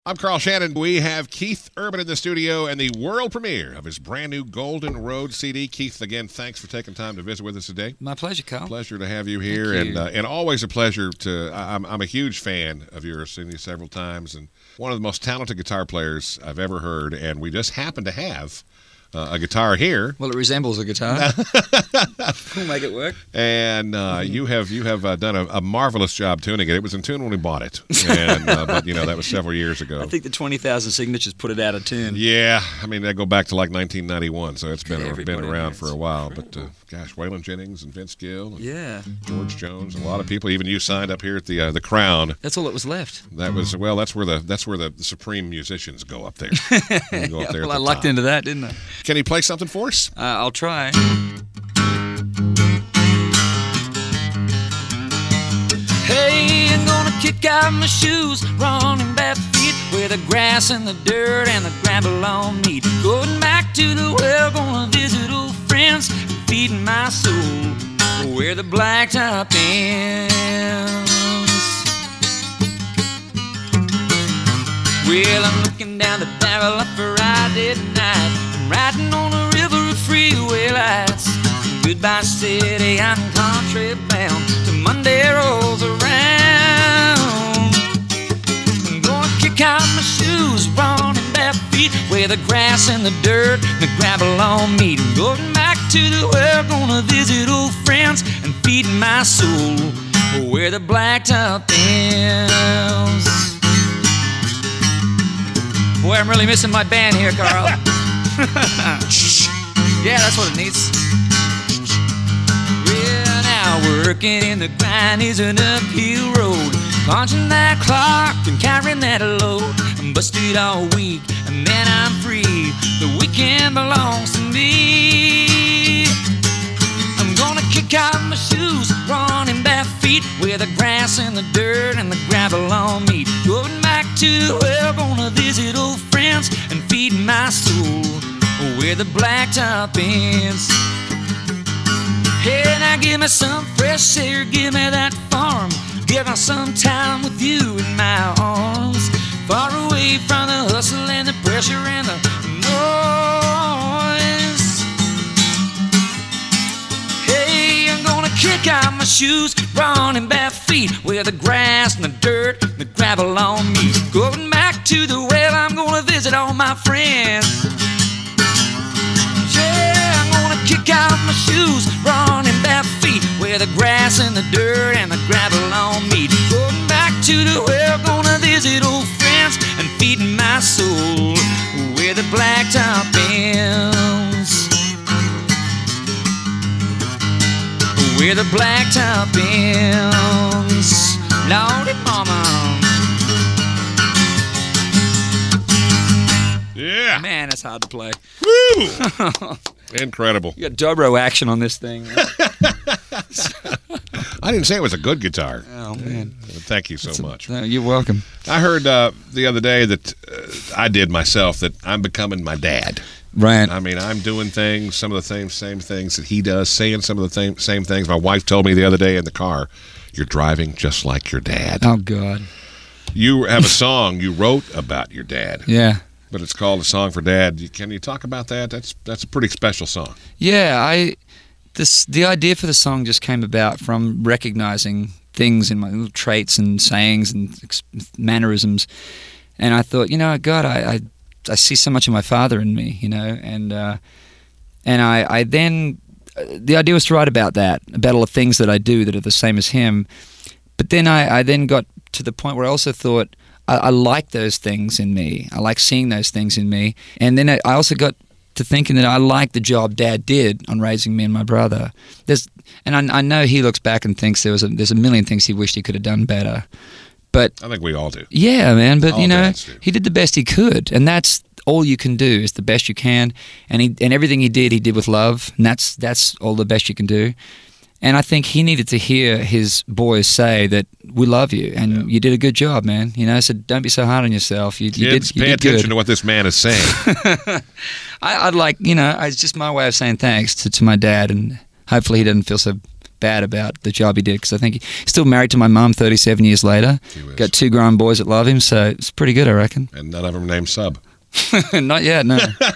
I'm Carl Shannon. We have Keith Urban in the studio and the world premiere of his brand new Golden Road CD. Keith, again, thanks for taking time to visit with us today. My pleasure, Carl. Pleasure to have you here, Thank you. and always a pleasure to. I'm a huge fan of yours, seen you several times, and one of the most talented guitar players I've ever heard. And we just happen to have a guitar here. Well, it resembles a guitar. We'll make it work. And you have done a marvelous job tuning it. It was in tune when we bought it, and, but that was several years ago. I think the 20,000 signatures put it out of tune. Yeah, I mean they go back to like 1991, so it's been around has. for a while. But gosh, Waylon Jennings and Vince Gill, and George Jones, a lot of people. Even you signed up here at the Crown. That's all that was left. That was that's where the supreme musicians go up there. Go up there I lucked into that, didn't I? Can you play something for us? I'll try. Hey, I'm gonna kick out my shoes, running bare feet, where the grass and the dirt and the gravel on me. Going back to the well, gonna visit old friends, feeding my soul where the blacktop ends. Well, I'm looking down the barrel of a Friday night, I'm riding on a river of freeway lights. Goodbye city, I'm country bound till Monday rolls around. I'm gonna kick out my shoes, running bare feet, where the grass and the dirt and the gravel on me. I'm going back to the well, gonna visit old friends and feed my soul where the blacktop ends. Boy, I'm really missing my band here, Carl. Yeah, that's what it needs. Well, now working in the grind is an uphill road, punching that clock and carrying that load. I'm busted all week and then I'm free. The weekend belongs to me. I'm gonna kick out my shoes, running bare feet, where the grass and the dirt and the gravel on me. Going back to the well, gonna visit old friends and feed my soul where the blacktop ends. Hey, now give me some fresh air, give me that farm, give me some time with you in my arms, far away from the hustle and the pressure and the noise. Hey, I'm gonna kick out my shoes, running bare feet, where the grass and the dirt and the gravel on me. Going back to the well, I'm gonna visit all my friends. Kick out my shoes, running bare feet, where the grass and the dirt and the gravel on me. Going back to the well, gonna visit old friends and feeding my soul where the blacktop ends. Where the blacktop ends. Lordy mama. Yeah. Man, it's hard to play. Woo! Incredible. You got dobro action on this thing. I didn't say it was a good guitar. Oh, man. Thank you so much. You're welcome. I heard the other day that I did myself, that I'm becoming my dad. Right. I mean, I'm doing things, some of the same things that he does, saying some of the same things. My wife told me the other day in the car, you're driving just like your dad. Oh, God. You have a song you wrote about your dad. Yeah. But it's called A Song for Dad. Can you talk about that? That's a pretty special song. Yeah, the idea for the song just came about from recognizing things in my little traits and sayings and mannerisms, and I thought, God, I see so much of my father in me, and I then the idea was to write about that, about all the things that I do that are the same as him, but then I then got to the point where I also thought, I like those things in me. I like seeing those things in me. And then I also got to thinking that I like the job Dad did on raising me and my brother. I know he looks back and thinks there's a million things he wished he could have done better. But I think we all do. Yeah, man. But all dads do. He did the best he could, and that's all you can do is the best you can. And everything he did with love, and that's all the best you can do. And I think he needed to hear his boys say that we love you and you did a good job, man. So don't be so hard on yourself. You Kids, did pay attention good. to what this man is saying. I'd like, it's just my way of saying thanks to my dad, and hopefully he doesn't feel so bad about the job he did, because I think he's still married to my mum 37 years later. Got 2 grown boys that love him, so it's pretty good, I reckon. And none of them named Sub. Not yet, no.